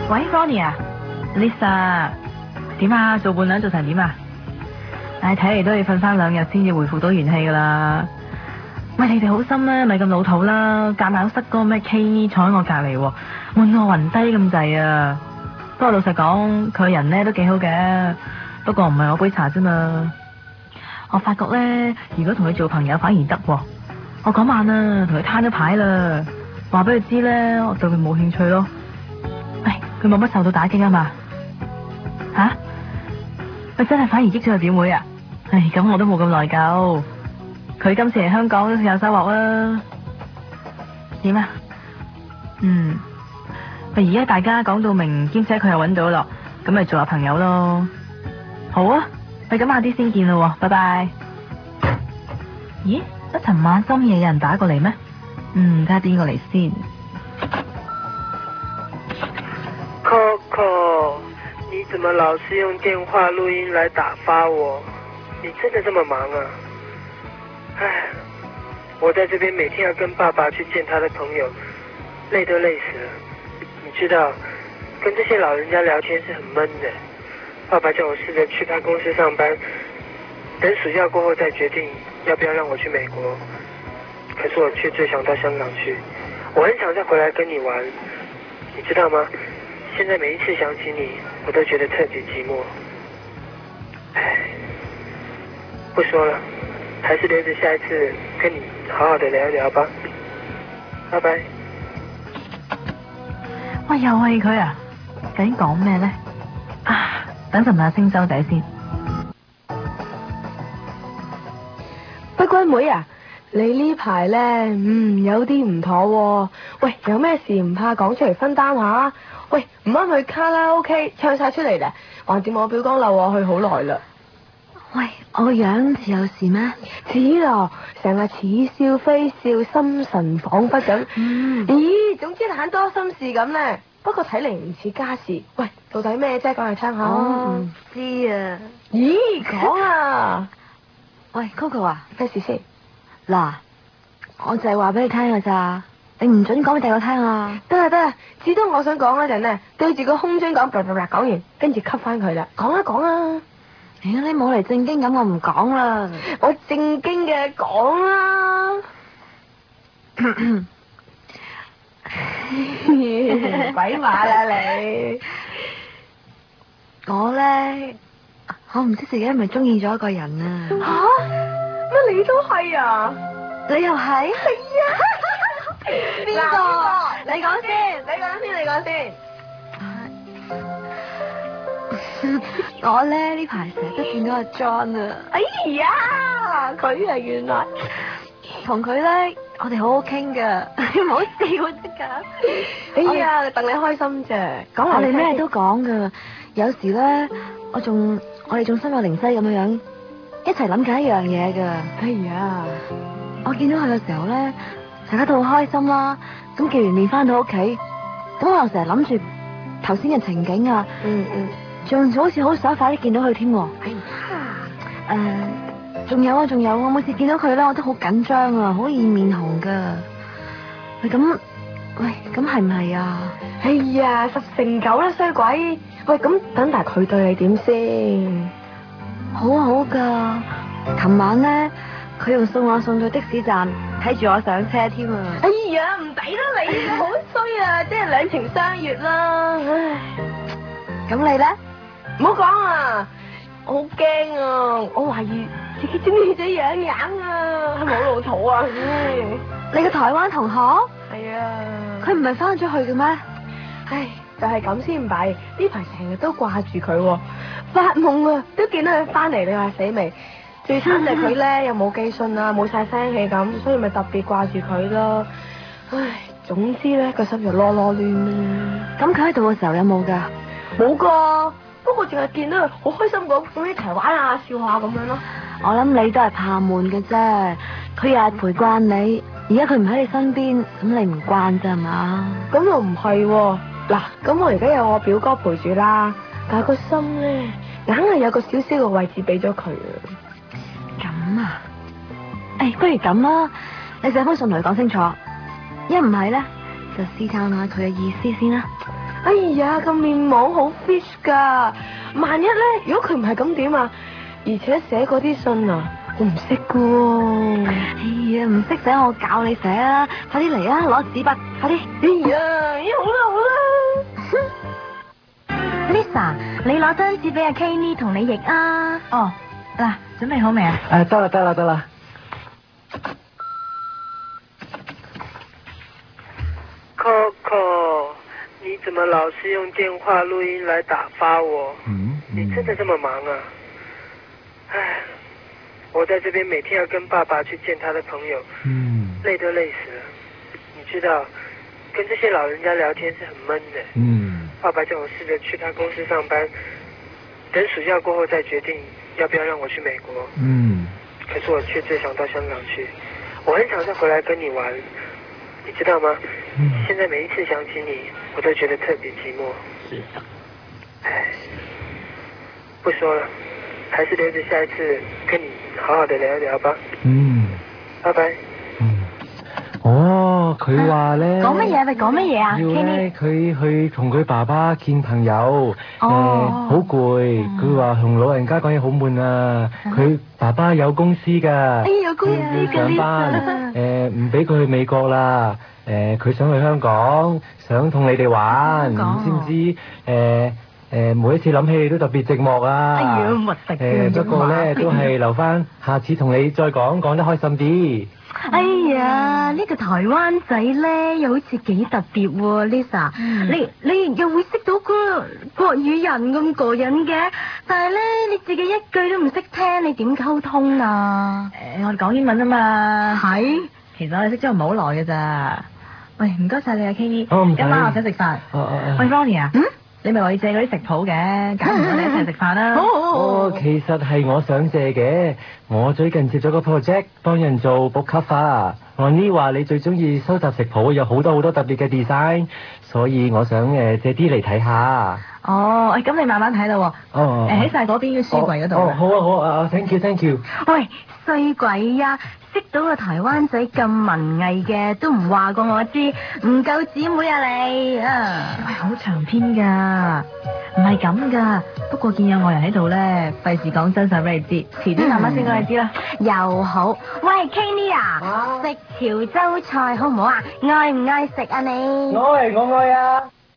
喂 Ronnie 啊 ，Lisa，點啊？做伴娘做成點啊？唉，睇嚟都要瞓翻2日先至恢復到元氣噶啦。喂，你哋好心咧，咪咁老土啦，夾硬塞嗰個咩 K 坐喺我隔離喎，悶我暈低咁滯啊！不過老實講，佢人咧都幾好嘅，不過唔係我杯茶啫嘛。我發覺咧，如果同佢做朋友反而得喎。我嗰晚啊，同佢攤咗牌啦，話俾佢知咧，我對佢冇興趣咯。喂，佢冇乜受到打擊啊嘛？吓？佢真係反而益咗佢表妹啊？唉，咁我都冇咁內疚。佢今次嚟香港都有收穫啦。點啊？而家大家講到明，兼且佢又揾到咯，咁咪做下朋友咯。好啊，咁下啲先見咯，拜拜。咦？一尋晚深夜有人打過嚟咩？睇下邊個嚟先。 Coco， 你怎麼老是用電話錄音來打發我？你真的這麼忙啊？唉，我在這邊每天要跟爸爸去見他的朋友，累都累死了。你知道，跟這些老人家聊天是很悶的。爸爸叫我試着去他公司上班，等暑假過後再決定要不要讓我去美國。可是我卻最想到香港去，我很想再回來跟你玩，你知道嗎？現在每一次想起你，我都覺得特別寂寞。唉，不說了，還是留着下一次跟你好好的聊一聊吧。拜拜。 喂，又係佢啊？究竟講咩呢？啊，等陣問下星洲仔先。 不君妹啊，你呢排呢，有啲唔妥喎。喂，有咩事唔怕講出嚟分擔下。喂，唔啱去卡拉 OK 唱晒出嚟咧，橫掂我表哥留我去好耐啦。 喂，我個樣似有事咩？ 似咯，成日似笑非笑，心神恍惚咁。咦，總之懶多心事咁呢。不過睇嚟唔似家事。喂，到底咩啫？講嚟聽下。 我唔知啊。 咦，講啊！ 喂 ，Coco 啊， 咩事先？ 嗱，我就係話俾你聽㗎咋，你唔准講俾第個聽啊！ 得啦，至多我想講嗰陣呢，對住個空樽講，講完，跟住吸翻佢啦。講啊！ 你冇嚟正經咁，我唔講啦。 我正經嘅講啦。鬼馬啦你！ 我唔知自己係咪中意咗一個人啊？ 吓？乜你都係啊？ 你又係？ 係啊！ 邊個？ 你講先。 我呢排成日都見到阿 John 啊！ 哎呀，佢啊，原來同佢呢，我哋好好傾噶，唔好笑得噶。 哎呀，戥你開心啫。講我哋咩都講噶，有時呢，我哋仲心有靈犀咁樣一齊諗緊一樣嘢噶。 哎呀， 我見到佢嘅時候呢，大家都好開心啦。咁既然練翻到屋企，咁我又成日諗住頭先嘅情景啊。仲好似好想快啲見到佢添。 哎呀， 仲有，我每次見到佢咧，我都好緊張啊，好易面紅噶。喂，咁係唔係啊？ 哎呀，10成9啦，衰鬼！喂，咁等大佢對你點先？ 好噶。琴晚咧，佢仲送到的士站，睇住我上車添啊！ 哎呀，唔抵得你啊，好衰啊，即係兩情相悅啦。唉， 咁你咧？ 唔好講啊！我好驚啊！我懷疑自己中意咗樣樣啊，係咪好老土啊？ 你個台灣同學？ 係啊。 佢唔係翻咗去嘅咩？ 唉，就係咁先唔弊，呢排成日都掛住佢，發夢啊都見到佢翻嚟，你話死未？最慘就係佢咧又冇寄信啊，冇晒聲氣咁，所以咪特別掛住佢咯。唉，總之咧個心就囉囉攣啦。 咁佢喺度嘅時候有冇噶？ 冇噶。不過淨係見到佢好開心咁一齊玩啊笑下咁樣咯。 我諗你都係怕悶嘅啫，佢日日陪慣你，而家佢唔喺你身邊，咁你唔慣啫係嘛？ 咁又唔係喎，嗱，咁我而家有我表哥陪住啦，但係個心咧硬係有個少少嘅位置俾咗佢啊。 咁啊？不如咁啦，你寫封信同佢講清楚，一唔係咧就試探下佢嘅意思先啦。 哎呀，個面網好 fish 噶，萬一咧，如果佢唔係咁點啊？而且寫嗰啲信啊，我唔識噶喎。 哎呀，唔識寫我教你寫啊！快啲嚟啊，攞紙筆，快啲！ 哎呀，好啦好啦。 Lisa，你攞張紙俾阿 Kenny 同你譯啊。 哦，嗱，準備好未啊？ 得啦。 Coco， 你怎么老是用电话录音来打发我？你真的这么忙啊？唉，我在这边每天要跟爸爸去见他的朋友，累都累死了。你知道，跟这些老人家聊天是很闷的。爸爸叫我试着去他公司上班，等暑假过后再决定要不要让我去美国。可是我却最想到香港去，我很想再回来跟你玩，你知道吗？现在每一次想起你，我都觉得特别寂寞。 是的。 唉，不说了，还是留着下一次跟你好好的聊一聊吧。拜拜。 佢話咧， 講乜嘢？喂，講乜嘢啊要咧 ？Kenny， 佢去同佢爸爸見朋友，好攰。佢話同老人家講嘢好悶啊。佢爸爸有公司㗎， 有公司要上班，唔俾佢去美國啦。佢想去香港，想同你哋玩，知唔知？每一次諗起你都特別寂寞啊。 哎呀，核突嘅。 不過咧都係留翻下次同你再講，講得開心啲。 哎呀，呢個台灣仔咧又好似幾特別喎，Lisa。你又會識到個國語人咁過癮嘅，但係咧你自己一句都唔識聽，你點溝通啊？ 我哋講英文啊嘛。 係， 其實我哋識咗唔係好耐嘅咋。喂，唔該晒你啊 Kenny。今晚我想食飯。喂 Ronnie 啊。你咪話要借嗰啲食譜嘅，搞唔到你一齊食飯啦。 其實係我想借嘅。我最近接咗個 project，幫人做 book cover。Ronnie 話你最中意收集食譜，有好多特別嘅 design，所以我想借啲嚟睇下。 咁你慢慢睇啦。喺晒嗰邊嘅書櫃嗰度。 好啊 ，thank you。 喂，衰鬼呀！識到個台灣仔咁文藝嘅，都唔話過我知，唔夠姊妹啊你啊！ 喂，好長篇㗎，唔係咁㗎。不過見有外人喺度咧，費事講真相俾你知，遲啲慢慢先講你知啦。 又好，喂 Kenny 啊，食潮州菜好唔好啊？愛唔愛食啊你？ 我愛啊！